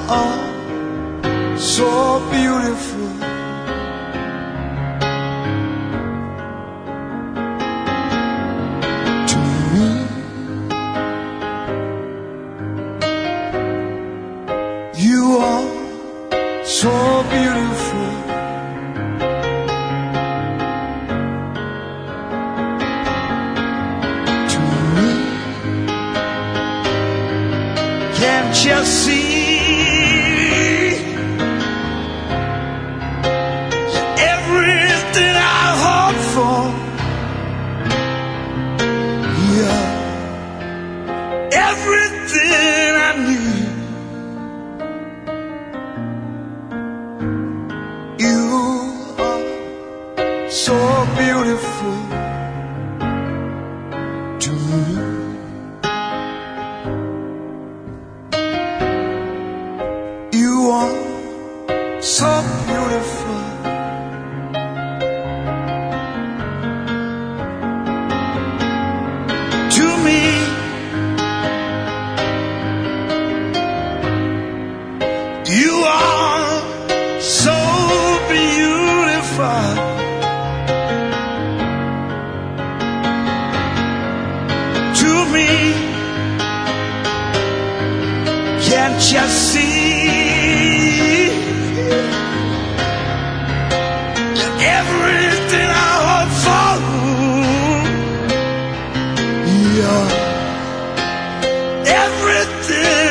are so beautiful. To me, you are so beautiful. To me, can't you see? Everything I hope for, yeah, everything I need, you are so beautiful to me. You are so beautiful. To me, you are so beautiful. To me, can't you see? Everything I hope for, yeah, everything